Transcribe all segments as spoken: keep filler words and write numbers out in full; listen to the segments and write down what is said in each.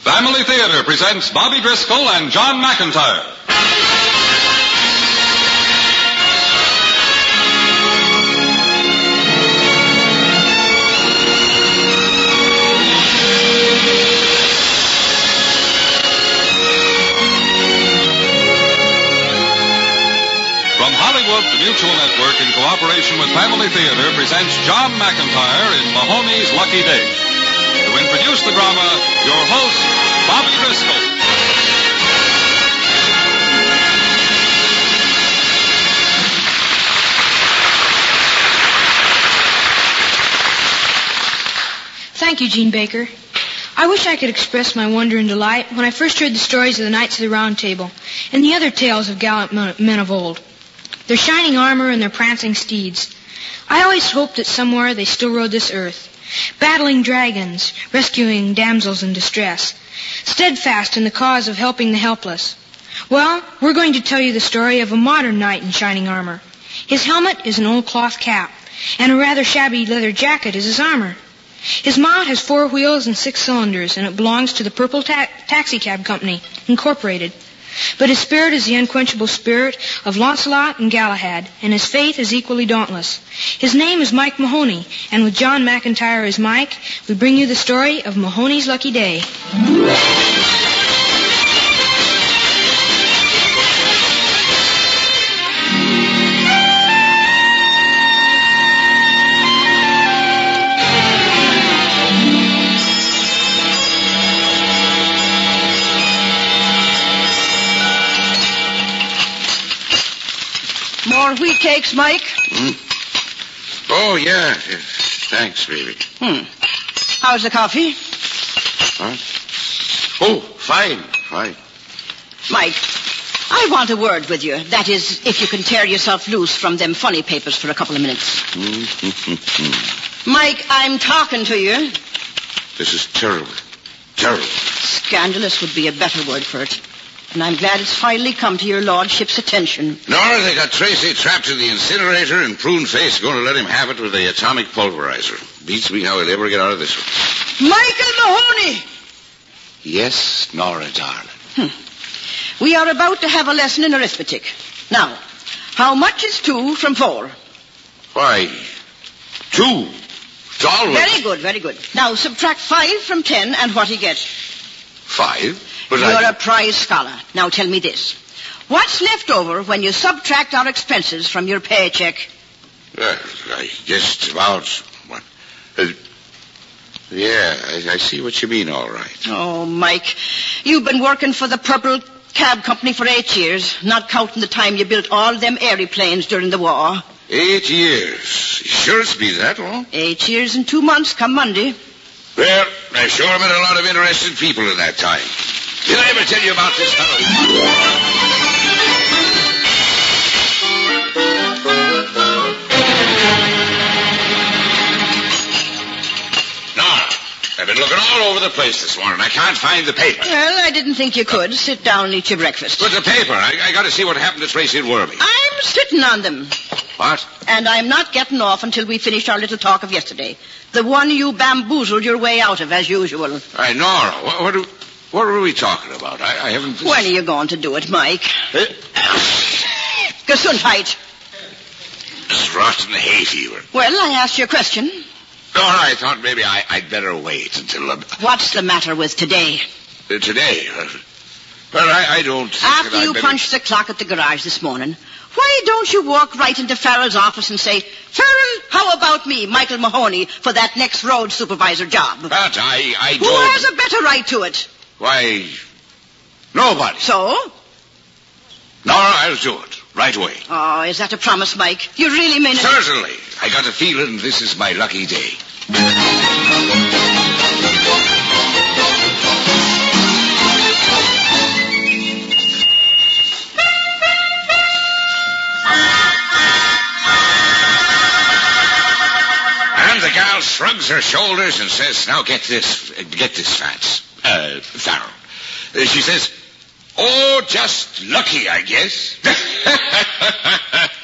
Family Theater presents Bobby Driscoll and John McIntyre. From Hollywood, the Mutual Network, in cooperation with Family Theater, presents John McIntyre in Mahoney's Lucky Day. To introduce the drama, your host, Bobby Driscoll. Thank you, Gene Baker. I wish I could express my wonder and delight when I first heard the stories of the Knights of the Round Table and the other tales of gallant men of old. Their shining armor and their prancing steeds. I always hoped that somewhere they still rode this earth, battling dragons, rescuing damsels in distress, steadfast in the cause of helping the helpless. Well, we're going to tell you the story of a modern knight in shining armor. His helmet is an old cloth cap, and a rather shabby leather jacket is his armor. His mount has four wheels and six cylinders, and it belongs to the Purple Ta- Taxi Cab Company, Incorporated. But his spirit is the unquenchable spirit of Launcelot and Galahad, and his faith is equally dauntless. His name is Mike Mahoney, and with John McIntyre as Mike, we bring you the story of Mahoney's Lucky Day. More wheat cakes, Mike? Mm. Oh, yeah. Thanks, baby. Hmm. How's the coffee? What? Oh, fine, fine. Mike, I want a word with you. That is, if you can tear yourself loose from them funny papers for a couple of minutes. Mike, I'm talking to you. This is terrible. Terrible. Scandalous would be a better word for it. And I'm glad it's finally come to your lordship's attention. Nora, they got Tracy trapped in the incinerator, and Pruneface going to let him have it with the atomic pulverizer. Beats me how he'll ever get out of this one. Michael Mahoney! Yes, Nora, darling. Hmm. We are about to have a lesson in arithmetic. Now, how much is two from four? Why, two. It's always... Very good, very good. Now, subtract five from ten, and what do you get? Five? But You're I... a prize scholar. Now tell me this. What's left over when you subtract our expenses from your paycheck? Uh, I guess about... What? Uh, yeah, I, I see what you mean, all right. Oh, Mike, you've been working for the Purple Cab Company for eight years, not counting the time you built all them aeroplanes during the war. Eight years. Sure it's been that long? Eight years and two months come Monday. Well, I sure met a lot of interested people in that time. Did I ever tell you about this fellow? Nora, I've been looking all over the place this morning. I can't find the paper. Well, I didn't think you could. Sit down and eat your breakfast. But the paper, I, I got to see what happened to Tracy and Wormy. I'm sitting on them. What? And I'm not getting off until we finish our little talk of yesterday. The one you bamboozled your way out of, as usual. All right, Nora, what, what, do, what are we talking about? I, I haven't... When are you going to do it, Mike? Eh? Gesundheit. This rotten hay fever. Well, I asked you a question. Nora, I thought maybe I, I'd better wait until... Uh, What's the matter with today? Uh, today? Uh, well, I, I don't... think After that you I'd better... punched the clock at the garage this morning, why don't you walk right into Farrell's office and say, Farrell, how about me, Michael Mahoney, for that next road supervisor job? But I, I Who don't... has a better right to it? Why, nobody. So? Nora, I'll do it. Right away. Oh, is that a promise, Mike? You really mean it? Certainly. I got a feeling this is my lucky day. And the gal shrugs her shoulders and says, now get this, uh, get this, Fats. Uh, Farrell. Uh, she says, oh, just lucky, I guess.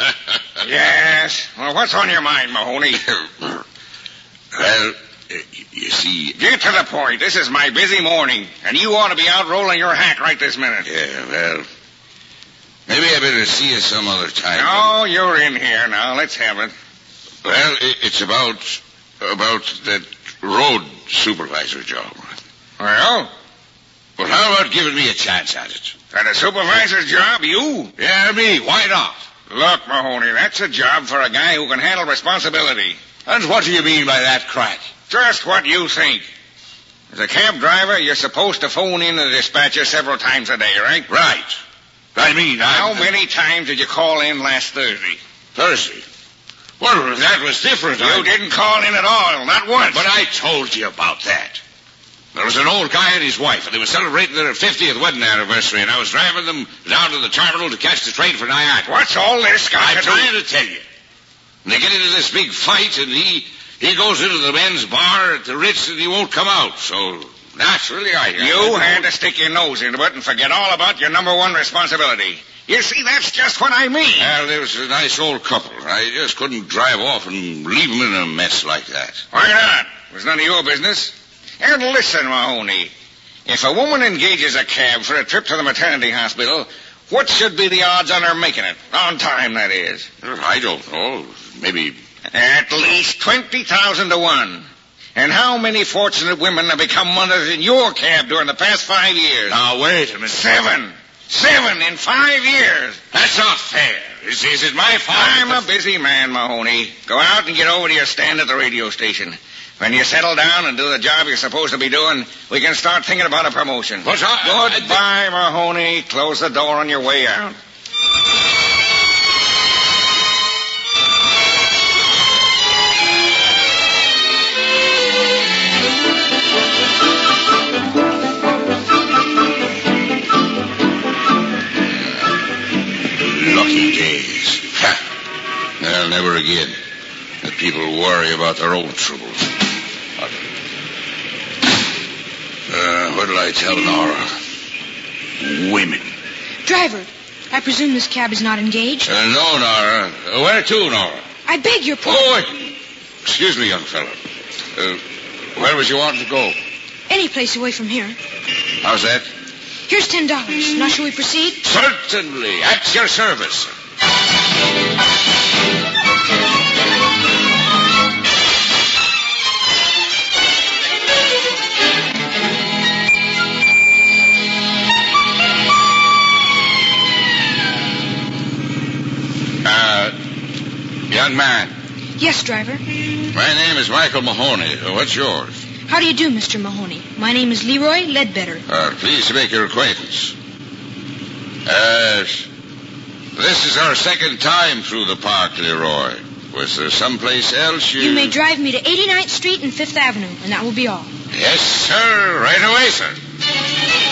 Yes. Well, what's on your mind, Mahoney? Well, You see... Get to the point. This is my busy morning, and you ought to be out rolling your hack right this minute. Yeah, well... Maybe I better see you some other time. No, you're in here now. Let's have it. Well, it's about... about that road supervisor job. Well? Well, how about giving me a chance at it? At a supervisor's job, you? Yeah, me. Why not? Look, Mahoney, that's a job for a guy who can handle responsibility. And what do you mean by that crack? Just what you think. As a cab driver, you're supposed to phone in the dispatcher several times a day, right? Right. I mean, I... How many times did you call in last Thursday? Thursday? Well, that was different. You I... didn't call in at all, not once. But I told you about that. There was an old guy and his wife, and they were celebrating their fiftieth wedding anniversary, and I was driving them down to the terminal to catch the train for Niagara. What's all this got I'm to do? trying to tell you. And they get into this big fight, and he he goes into the men's bar at the Ritz, and he won't come out. So, naturally, I... You had to stick your nose into it and forget all about your number one responsibility. You see, that's just what I mean. Well, there was a nice old couple. I just couldn't drive off and leave them in a mess like that. Why not? It was none of your business. And listen, Mahoney, if a woman engages a cab for a trip to the maternity hospital, what should be the odds on her making it? On time, that is. I don't know. Maybe... At least twenty thousand to one. And how many fortunate women have become mothers in your cab during the past five years? Now, wait a minute. Seven. Seven in five years. That's not fair. Is, is it my fault? I'm a busy man, Mahoney. Go out and get over to your stand at the radio station. When you settle down and do the job you're supposed to be doing, we can start thinking about a promotion. But I... Goodbye, Mahoney. Close the door on your way out. Lucky days. Ha! Well, never again. Let people worry about their own troubles. Uh, what'll I tell Nora? Women. Driver, I presume this cab is not engaged? Uh, no, Nora. Uh, where to, Nora? I beg your pardon. Oh, wait. Excuse me, young fellow. Uh, where was you wanting to go? Any place away from here. How's that? Here's ten dollars. Now, shall we proceed? Certainly. At your service. Uh, young man. Yes, driver. My name is Michael Mahoney. What's yours? How do you do, Mister Mahoney? My name is Leroy Ledbetter. Uh, pleased to make your acquaintance. Uh, this is our second time through the park, Leroy. Was there someplace else you... You may drive me to eighty-ninth Street and Fifth Avenue, and that will be all. Yes, sir. Right away, sir.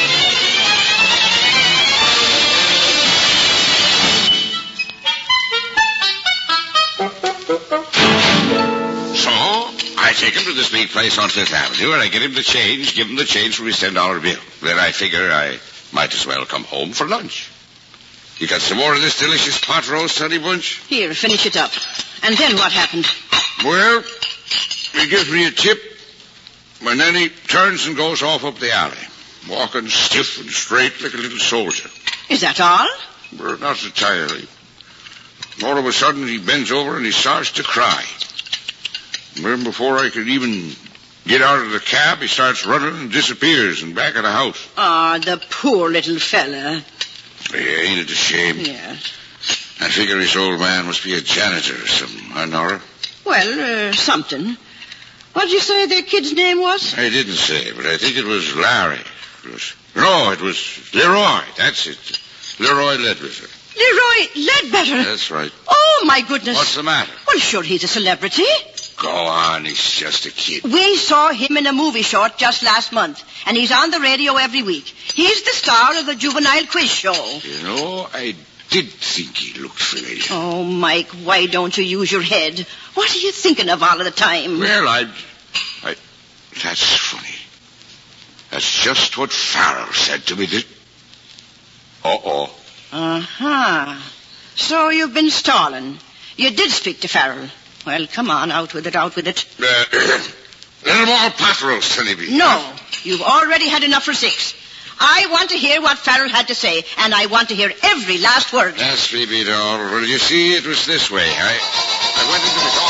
So, I take him to this big place on Fifth Avenue, and I get him the change, give him the change for his ten dollar bill. Then I figure I might as well come home for lunch. You got some more of this delicious pot roast, honey bunch? Here, finish it up. And then what happened? Well, he gives me a tip, and then he turns and goes off up the alley, walking stiff and straight like a little soldier. Is that all? Well, not entirely. All of a sudden, he bends over and he starts to cry. And then before I could even get out of the cab, he starts running and disappears in back of the house. Ah, the poor little fella. Yeah, ain't it a shame? Yes. I figure this old man must be a janitor or something, huh, Nora? Well, uh, something. What did you say the kid's name was? I didn't say, but I think it was Larry. It was, no, it was Leroy. That's it. Leroy Ledbetter. Leroy Ledbetter? That's right. Oh, my goodness. What's the matter? Well, sure, he's a celebrity. Go on, he's just a kid. We saw him in a movie short just last month, and he's on the radio every week. He's the star of the Juvenile Quiz Show. You know, I did think he looked familiar. Oh, Mike, why don't you use your head? What are you thinking of all of the time? Well, I... I... That's funny. That's just what Farrell said to me. This... Uh-oh. Uh-huh. So you've been stalling. You did speak to Farrell. Well, come on, out with it, out with it. Uh, little more pot roast, Honeybee. No, you've already had enough for six. I want to hear what Farrell had to say, and I want to hear every last word. Yes, Phoebe, doll. Well, you see, it was this way. I, I went into his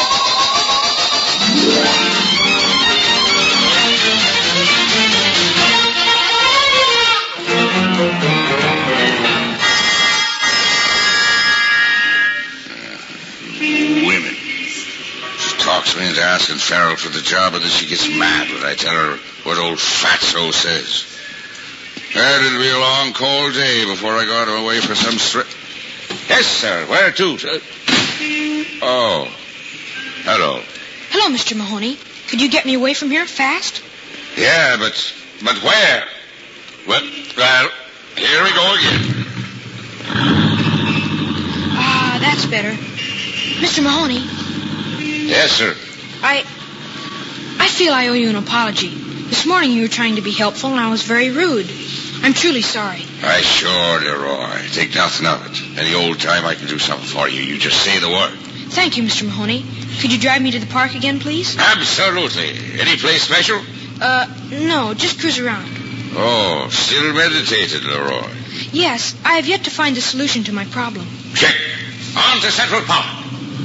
office. Uh, women. She talks me into asking Farrell for the job, and then she gets mad when I tell her what old Fatso says. Well, it'll be a long, cold day before I got away for some stri... Yes, sir. Where to, sir? Oh. Hello. Hello, Mister Mahoney. Could you get me away from here fast? Yeah, but... But where? Well, well, here we go again. Ah, that's better. Mister Mahoney. Yes, sir. I... I feel I owe you an apology. This morning you were trying to be helpful, and I was very rude. I'm truly sorry. I sure, Leroy. Think nothing of it. Any old time I can do something for you. You just say the word. Thank you, Mister Mahoney. Could you drive me to the park again, please? Absolutely. Any place special? Uh, no, just cruise around. Oh, still meditated, Leroy. Yes, I have yet to find the solution to my problem. Check. On to Central Park.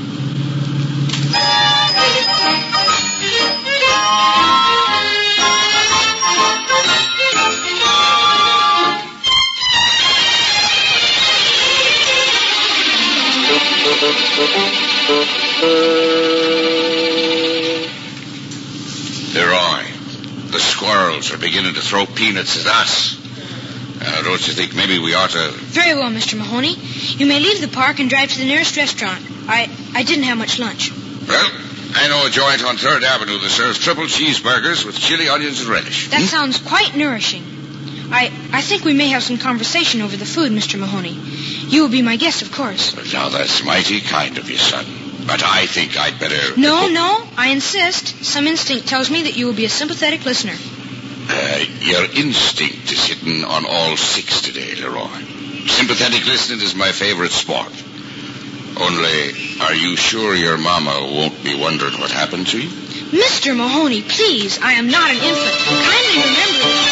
Leroy, the squirrels are beginning to throw peanuts at us. Uh, don't you think maybe we ought to... Very well, Mister Mahoney. You may leave the park and drive to the nearest restaurant. I, I didn't have much lunch. Well, I know a joint on Third Avenue that serves triple cheeseburgers with chili, onions, and relish. That hmm? sounds quite nourishing. I, I think we may have some conversation over the food, Mister Mahoney. You will be my guest, of course. Well, now, that's mighty kind of you, son. But I think I'd better... No, no, I insist. Some instinct tells me that you will be a sympathetic listener. Uh, your instinct is hitting on all six today, Leroy. Sympathetic listening is my favorite sport. Only, are you sure your mama won't be wondering what happened to you? Mister Mahoney, please, I am not an infant. Kindly remember...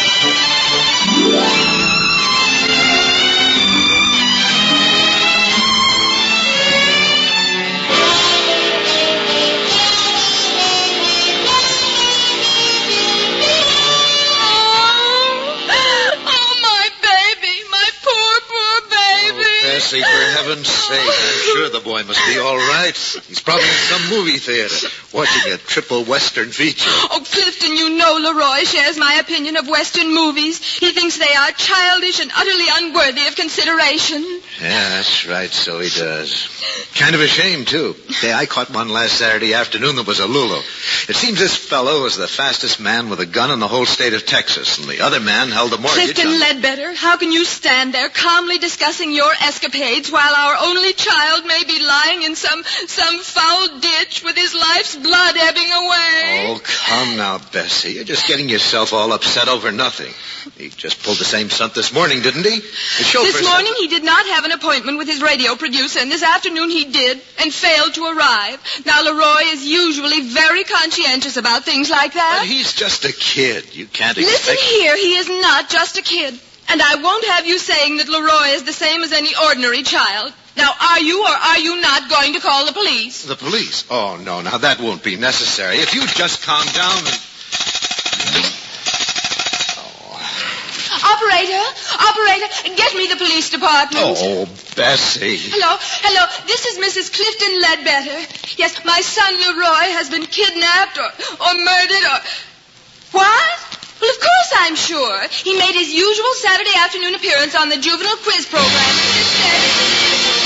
For heaven's sake, I'm sure the boy must be all right. He's probably in some movie theater, watching a triple Western feature. Oh, Clifton, you know Leroy shares my opinion of Western movies. He thinks they are childish and utterly unworthy of consideration. Yeah, that's right, so he does. Kind of a shame, too. Yeah, I caught one last Saturday afternoon that was a Lulu. It seems this fellow was the fastest man with a gun in the whole state of Texas, and the other man held a mortgage Clifton on... Ledbetter, how can you stand there calmly discussing your escapades while our only child may be lying in some some foul ditch with his life's blood ebbing away? Oh, come now, Bessie. You're just getting yourself all upset over nothing. He just pulled the same stunt this morning, didn't he? The chauffeur this morning he did not have an appointment with his radio producer, and this afternoon he did, and failed to arrive. Now, Leroy is usually very conscientious about things like that. But he's just a kid. You can't expect... Listen here, he is not just a kid. And I won't have you saying that Leroy is the same as any ordinary child. Now, are you or are you not going to call the police? The police? Oh, no, now that won't be necessary. If you just calm down and... Operator, operator, get me the police department. Oh, Bessie. Hello, hello, this is Missus Clifton Ledbetter. Yes, my son Leroy has been kidnapped or, or murdered or... What? Well, of course I'm sure. He made his usual Saturday afternoon appearance on the juvenile quiz program. And instead...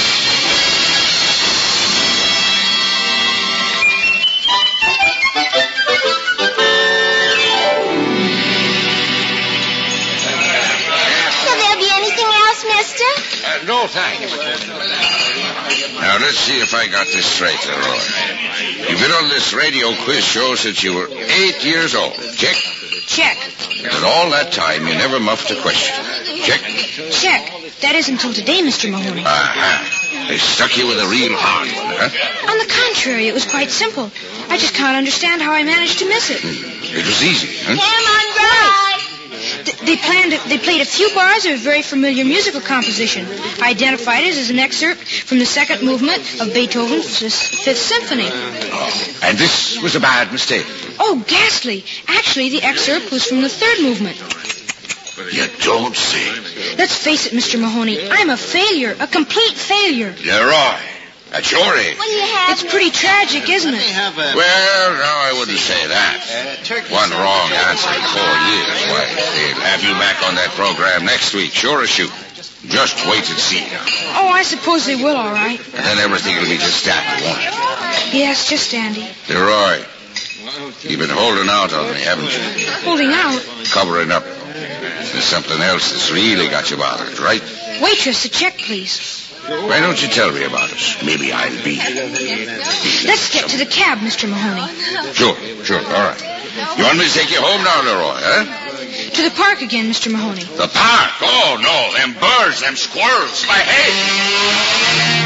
Mister? Uh, no, thanks. Now, let's see if I got this straight, Leroy. You've been on this radio quiz show since you were eight years old. Check? Check. And all that time, you never muffed a question. Check? Check. That is until today, Mister Mahoney. Uh-huh. They stuck you with a real hard one, huh? On the contrary, it was quite simple. I just can't understand how I managed to miss it. It was easy, huh? Come on, Roy. Th- They planned. A, they played a few bars of a very familiar musical composition. I identified it as an excerpt from the second movement of Beethoven's Fifth Symphony. Oh, and this was a bad mistake. Oh, ghastly! Actually, the excerpt was from the third movement. You don't say. Let's face it, Mister Mahoney. I'm a failure, a complete failure. Leroy, at your age. Will you have It's pretty tragic, isn't it? Well, no, I wouldn't say that. One wrong answer in four years. Why, they'll have you back on that program next week, sure as shoot. Just wait and see now. Oh, I suppose they will, all right. And then everything will be just dandy, won't it? Yes, just dandy. Leroy, you've been holding out on me, haven't you? Holding out. Covering up. There's something else that's really got you bothered, right? Waitress, a check, please. Why don't you tell me about it? Maybe I'll be. Let's get to the cab, Mister Mahoney. Sure, sure, all right. You want me to take you home now, Leroy, huh? To the park again, Mister Mahoney. The park? Oh, no, them birds, them squirrels, my head.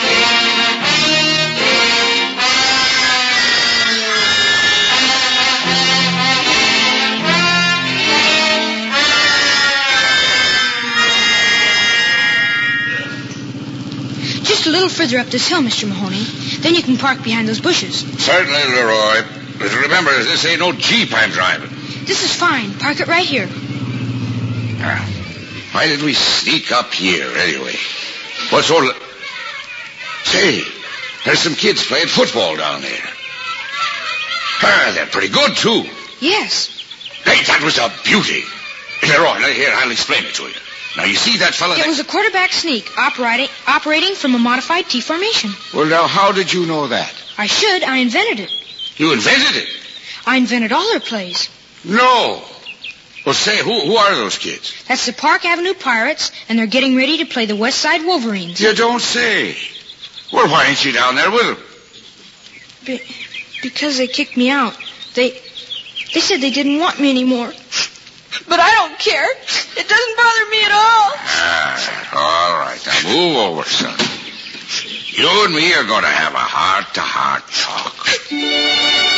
Just a little further up this hill, Mister Mahoney. Then you can park behind those bushes. Certainly, Leroy. But remember, this ain't no Jeep I'm driving. This is fine. Park it right here. Ah, why did we sneak up here, anyway? What's all... Say, there's some kids playing football down there. Ah, they're pretty good, too. Yes. Hey, that was a beauty. Leroy, now, here, I'll explain it to you. Now, you see that fella It there? was a quarterback sneak operating operating from a modified T formation. Well, now, how did you know that? I should. I invented it. You invented it? I invented all their plays. No. Well, say, who, who are those kids? That's the Park Avenue Pirates, and they're getting ready to play the West Side Wolverines. You don't say. Well, why ain't you down there with them? Be- because they kicked me out. They they said they didn't want me anymore. But I don't care. It doesn't bother me at all. Ah, all right. Now, move over, son. You and me are going to have a heart-to-heart talk.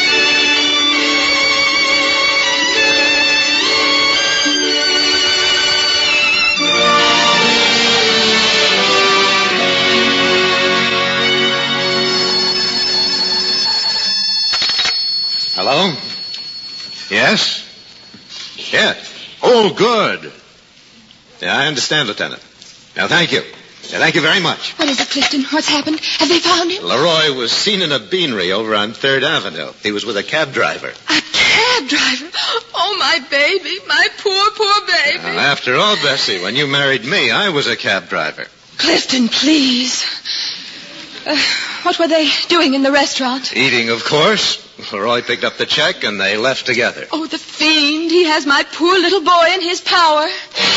Hello? Yes? Yeah. Oh, good. Yeah, I understand, Lieutenant. Now, thank you. Yeah, thank you very much. What is it, Clifton? What's happened? Have they found him? Leroy was seen in a beanery over on Third Avenue. He was with a cab driver. A cab driver? Oh, my baby. My poor, poor baby. Well, after all, Bessie, when you married me, I was a cab driver. Clifton, please. Uh, what were they doing in the restaurant? Eating, of course. Leroy picked up the check, and they left together. Oh, the fiend. He has my poor little boy in his power.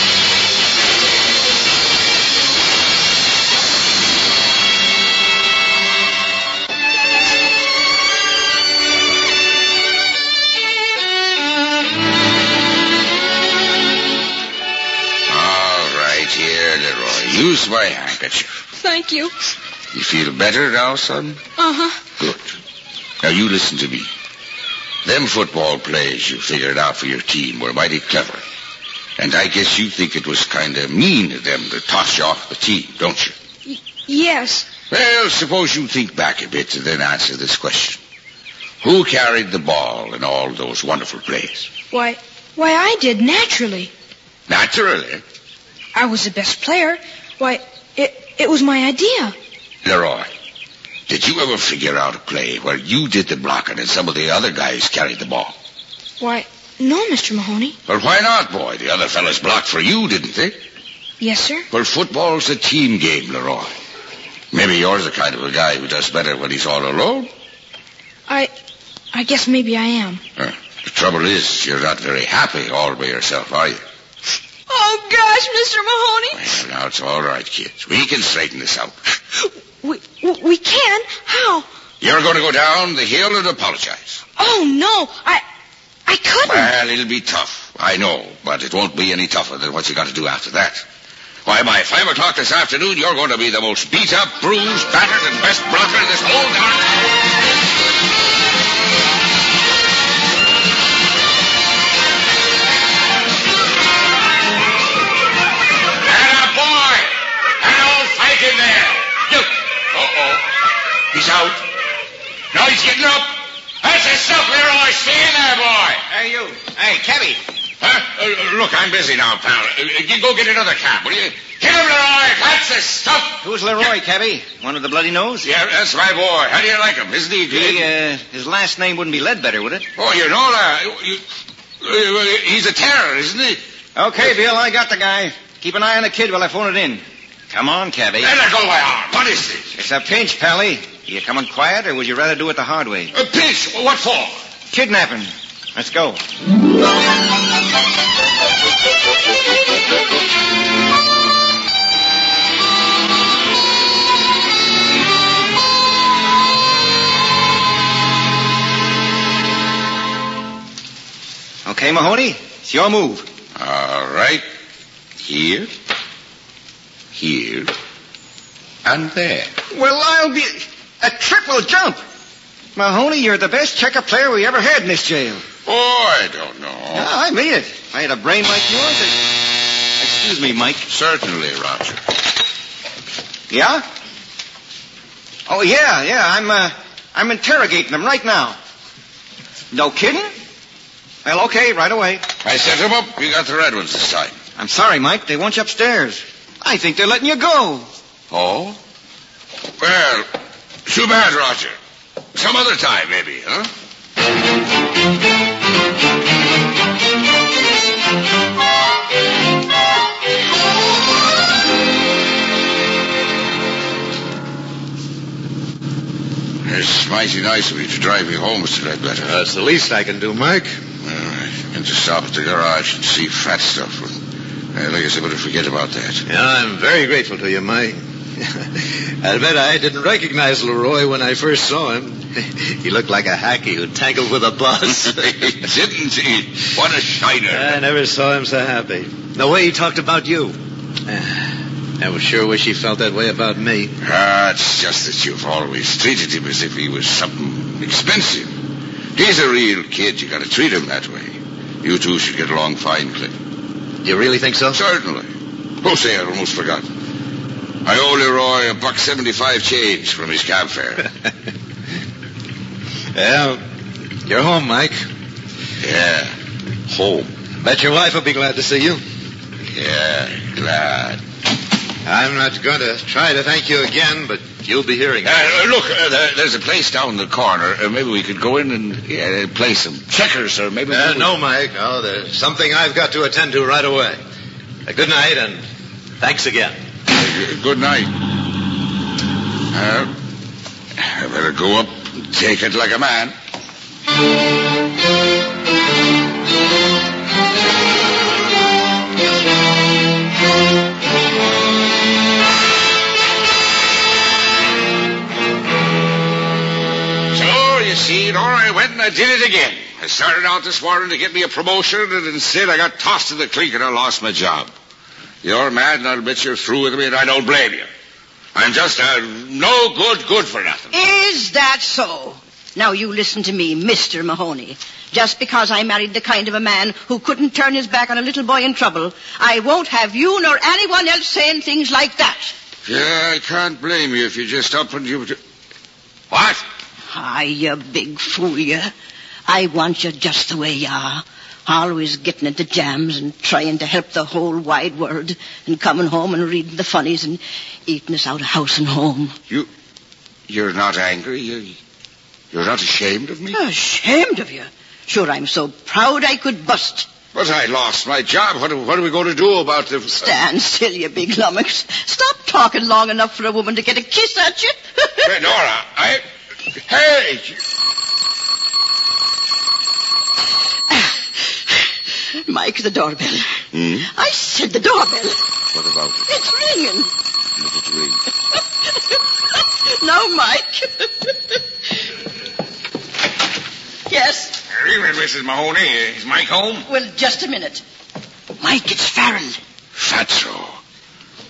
Here, Leroy. Use my handkerchief. Thank you. You feel better now, son? Uh-huh. Good. Now, you listen to me. Them football plays you figured out for your team were mighty clever. And I guess you think it was kind of mean of them to toss you off the team, don't you? Y- yes. Well, suppose you think back a bit and then answer this question. Who carried the ball in all those wonderful plays? Why, why, I did, naturally. Naturally. I was the best player. Why, it it was my idea. Leroy, did you ever figure out a play where you did the blocking and some of the other guys carried the ball? Why, no, Mister Mahoney. Well, why not, boy? The other fellas blocked for you, didn't they? Yes, sir. Well, football's a team game, Leroy. Maybe you're the kind of a guy who does better when he's all alone. I, I guess maybe I am. Uh, the trouble is, you're not very happy all by yourself, are you? Oh, gosh, Mister Mahoney. Well, now it's all right, kids. We can straighten this out. We, we, we can? How? You're going to go down the hill and apologize. Oh, no. I, I couldn't. Well, it'll be tough. I know, but it won't be any tougher than what you got to do after that. Why, by five o'clock this afternoon, you're going to be the most beat-up, bruised, battered, and best blocker in this whole darn... And a boy! An old fight in there! Look! Uh-oh. He's out. Now he's getting up. That's the stuff, Leroy. Stay in there, boy. Hey, you. Hey, Kebby. Huh? Uh, look, I'm busy now, pal. Uh, you go get another cab, will you? Hit him, Leroy. That's the stuff. Who's Leroy, Kebby? One with the bloody nose? Yeah, that's my boy. How do you like him? Isn't he good? He, uh, his last name wouldn't be Ledbetter, would it? Oh, you know that. You, uh, he's a terror, isn't he? Okay, Bill, I got the guy. Keep an eye on the kid while I phone it in. Come on, Kebby. Let go my arm. What is this? It's a pinch, Pally. You coming quiet, or would you rather do it the hard way? A pinch? What for? Kidnapping. Let's go. Okay, Mahoney, it's your move. All right. Here. Here. And there. Well, I'll be... A triple jump. Mahoney, you're the best checker player we ever had in this jail. Oh, I don't know. Yeah, I mean it. If I had a brain like yours, I... Excuse me, Mike. Certainly, Roger. Yeah? Oh, yeah, yeah. I'm, uh, I'm interrogating them right now. No kidding? Well, okay, right away. I set them up. You got the red ones this time. I'm sorry, Mike. They want you upstairs. I think they're letting you go. Oh? Well, too bad, Roger. Some other time, maybe, huh? It's mighty nice of you to drive me home, Mister Ledbetter. That's the least I can do, Mike. Well, I can just stop at the garage and see fat stuff. I guess I better forget about that. Yeah, I'm very grateful to you, Mike. I bet I didn't recognize Leroy when I first saw him. He looked like a hacky who tangled with a bus. Didn't he? What a shiner. I never saw him so happy. The way he talked about you. I was sure wish he felt that way about me. Ah, it's just that you've always treated him as if he was something expensive. He's a real kid. You got to treat him that way. You two should get along fine, Clint. You really think so? Certainly. Oh, say, I almost forgot. I owe Leroy a buck seventy-five change from his cab fare. Well, you're home, Mike. Yeah, home. Bet your wife will be glad to see you. Yeah, glad. I'm not going to try to thank you again, but you'll be hearing it. Uh, look, uh, there, there's a place down the corner. Uh, maybe we could go in and yeah, play some checkers, or maybe... Uh, we... no, Mike. No, there's something I've got to attend to right away. Uh, good night, and thanks again. Uh, good night. Uh, I better go up and take it like a man. You see, Nora, I went and I did it again. I started out this morning to get me a promotion, and instead I got tossed to the clink and I lost my job. You're mad, and I'll bet you're through with me, and I don't blame you. I'm just a no good good for nothing. Is that so? Now you listen to me, Mister Mahoney. Just because I married the kind of a man who couldn't turn his back on a little boy in trouble, I won't have you nor anyone else saying things like that. Yeah, I can't blame you if you just up and you... What? Ah, you big fool, you. I want you just the way you are. Always getting into jams and trying to help the whole wide world and coming home and reading the funnies and eating us out of house and home. You... You're not angry? You, you're not ashamed of me? Ashamed of you? Sure, I'm so proud I could bust. But I lost my job. What are, what are we going to do about the... Stand still, you big lummox. Stop talking long enough for a woman to get a kiss at you. Hey, Nora, I... Hey! Mike, the doorbell. Hmm? I said the doorbell. What about it? It's ringing. Let it ring. Now, Mike. Yes? Good evening, Missus Mahoney. Is Mike home? Well, just a minute. Mike, it's Farrell. Fatso.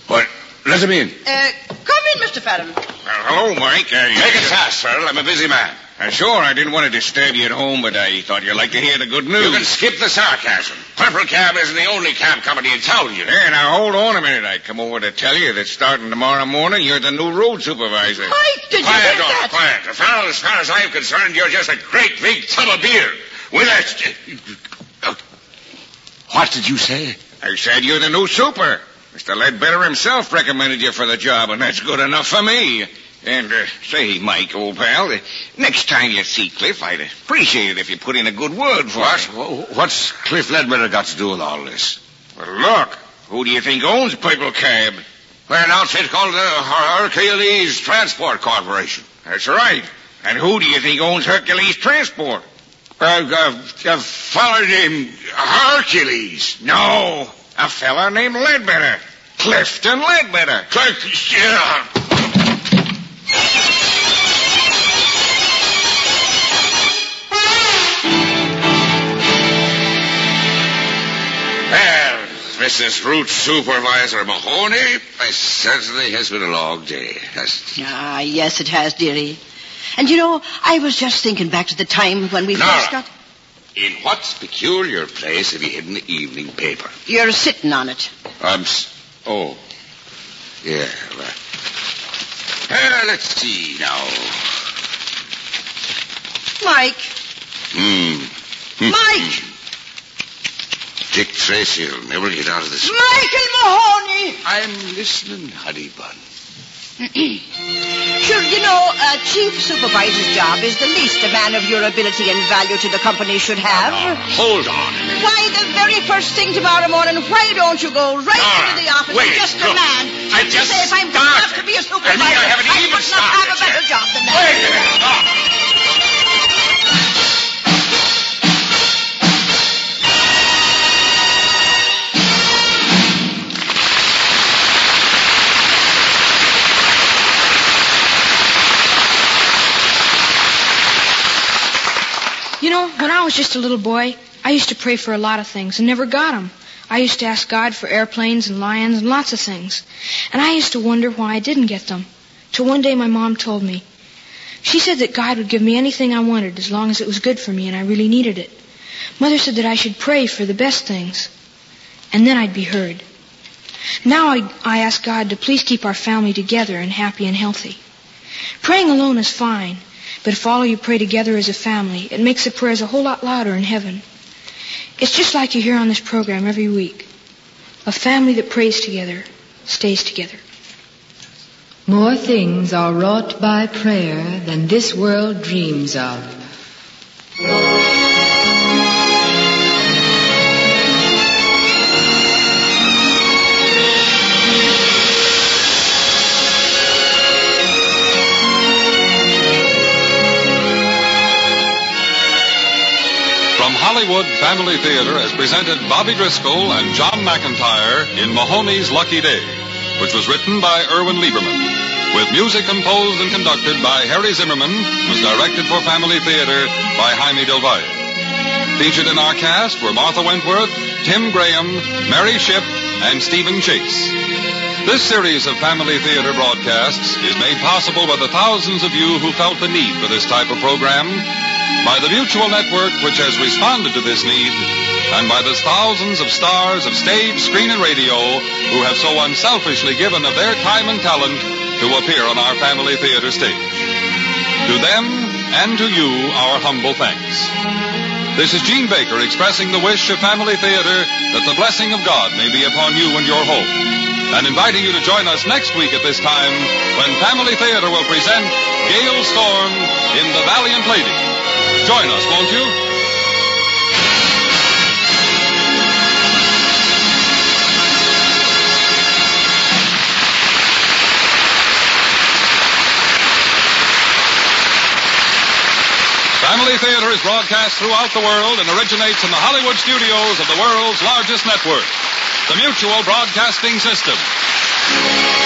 Let him in. Uh, come in, Mister Fallon. Well, hello, Mike. Uh, Make it fast, Farrell. I'm a busy man. Uh, sure, I didn't want to disturb you at home, but I thought you'd like to hear the good news. You can skip the sarcasm. Purple Cab isn't the only cab company in town, you know. Hey, now, hold on a minute. I come over to tell you that starting tomorrow morning, you're the new road supervisor. Mike, did you Quiet, hear Dora, that? quiet. Farrell, as far as I'm concerned, you're just a great big tub of beer. With a... Uh, what did you say? I said you're the new super. Mister Ledbetter himself recommended you for the job, and that's good enough for me. And, uh, say, Mike, old pal, uh, next time you see Cliff, I'd appreciate it if you put in a good word for What? him. What's Cliff Ledbetter got to do with all this? Well, look, who do you think owns Purple Cab? We're an outfit called the Her- Hercules Transport Corporation. That's right. And who do you think owns Hercules Transport? Uh, uh, a fella named Hercules. No, a fella named Ledbetter. Clifton Ledbetter. Cliff, yeah. Well, Missus Root Supervisor Mahoney, it certainly has been a long day, hasn't it? Ah, yes, it has, dearie. And you know, I was just thinking back to the time when we Nora. first got... In what peculiar place have you hidden the evening paper? You're sitting on it. I'm... S- oh. Yeah, well... Uh, let's see now. Mike. Hmm. Mike! Dick Tracy will never get out of this. Michael Mahoney! I'm listening, honey bun. Sure, you know, a chief supervisor's job is the least a man of your ability and value to the company should have. Now, hold on a minute. Why, the very first thing tomorrow morning, why don't you go right Nora, into the office wait, and just look, demand? I and just say if I'm good started. enough to be a supervisor, I mean, I haven't even could not have a started better yet. job than that. Wait a minute. Stop. You know, when I was just a little boy, I used to pray for a lot of things and never got them. I used to ask God for airplanes and lions and lots of things. And I used to wonder why I didn't get them. Till one day my mom told me. She said that God would give me anything I wanted as long as it was good for me and I really needed it. Mother said that I should pray for the best things. And then I'd be heard. Now I, I ask God to please keep our family together and happy and healthy. Praying alone is fine. But if all of you pray together as a family, it makes the prayers a whole lot louder in heaven. It's just like you hear on this program every week. A family that prays together stays together. More things are wrought by prayer than this world dreams of. From Hollywood Family Theater has presented Bobby Driscoll and John McIntyre in Mahoney's Lucky Day, which was written by Erwin Lieberman, with music composed and conducted by Harry Zimmerman, was directed for Family Theater by Jaime Del Valle. Featured in our cast were Martha Wentworth, Tim Graham, Mary Shipp, and Stephen Chase. This series of Family Theater broadcasts is made possible by the thousands of you who felt the need for this type of program, by the Mutual Network, which has responded to this need, and by the thousands of stars of stage, screen, and radio who have so unselfishly given of their time and talent to appear on our Family Theater stage. To them and to you, our humble thanks. This is Gene Baker expressing the wish of Family Theater that the blessing of God may be upon you and your home, and inviting you to join us next week at this time when Family Theater will present Gale Storm in The Valiant Lady. Join us, won't you? Family Theater is broadcast throughout the world and originates in the Hollywood studios of the world's largest network, the Mutual Broadcasting System.